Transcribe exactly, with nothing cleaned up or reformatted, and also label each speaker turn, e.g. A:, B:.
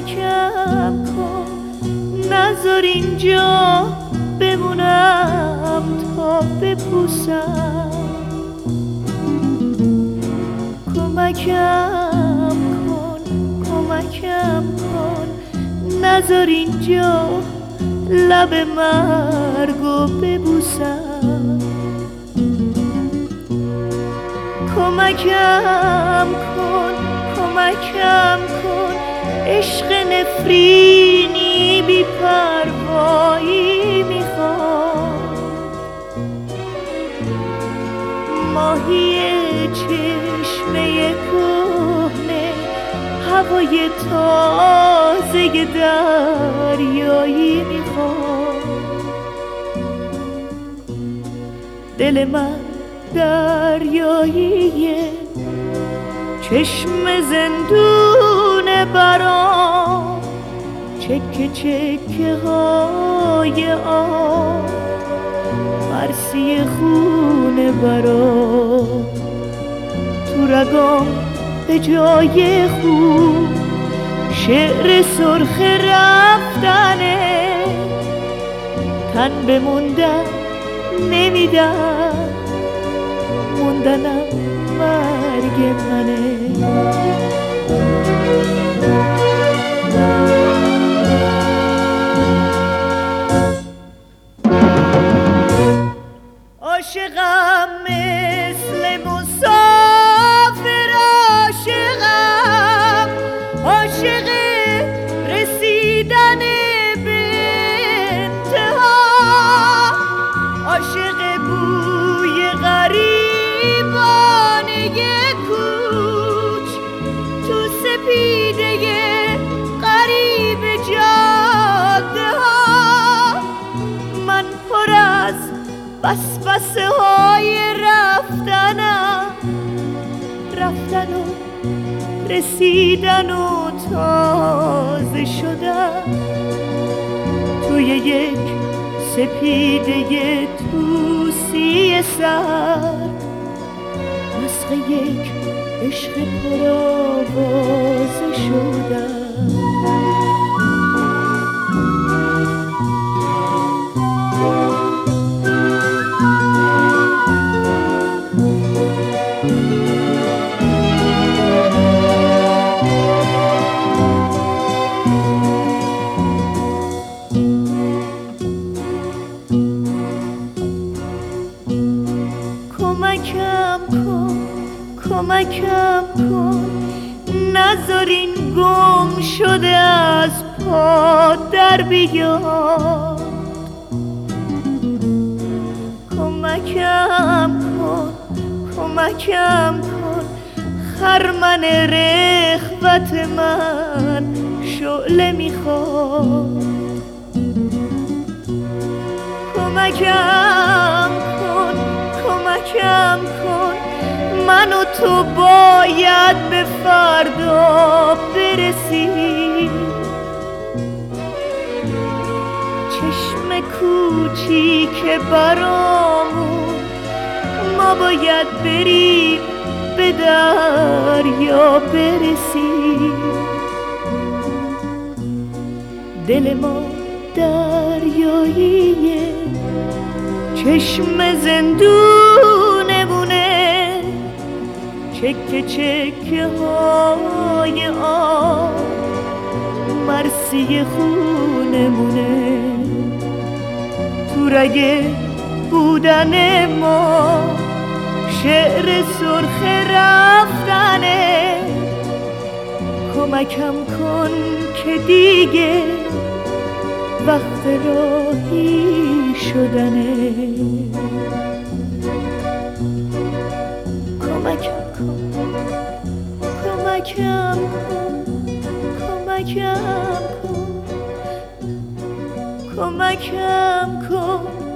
A: کمکم کن نذار اینجا بمونم تا بپوسم. کمکم کن کمکم کن نذار اینجا لب مرگو ببوسم. کمکم کن کمکم کن عشق نفرینی بی پروایی میخوام. ماهی چشمه کهنه هوای تازه دریایی میخوام. دل من دریاییه چشم زندون برام. چکه چکه های آب مرسی خونه برام. تو رگام به جای خوب شعر سرخ رفتنه. تن بموندن نمیدن موندنم مرگ منه. عاشقم مثل مسافر عاشقم عاشق رسیدن به انتها. عاشق بوی غریبانه کوچ تو سپیده غریب جاده ها. من پر از بس بسه های رفتنم رفتن و رسیدن و تازه شدن. توی یک سپیده توسی سر مسخ یک عشق پرآوازه شدن. کمکم کن کمکم کن نذار این گم شده از پا در بیاد. کمکم کن کمکم کن خرمن رغبت من شعله میخواد. کمکم کن کمکم کن من و تو باید به فردا برسیم. چشم کوچیک برامون ما باید بریم به دریا برسیم. دل ما دریاییه چشم زندونمونه. چکه چکه های آب مرسی خونمونه. تو رگ بودن ما شعر سرخ رفتنه. کمکم کن که دیگه وقت راهی شدنه. کمکم کن کمکم کن کمکم کن کمکم کن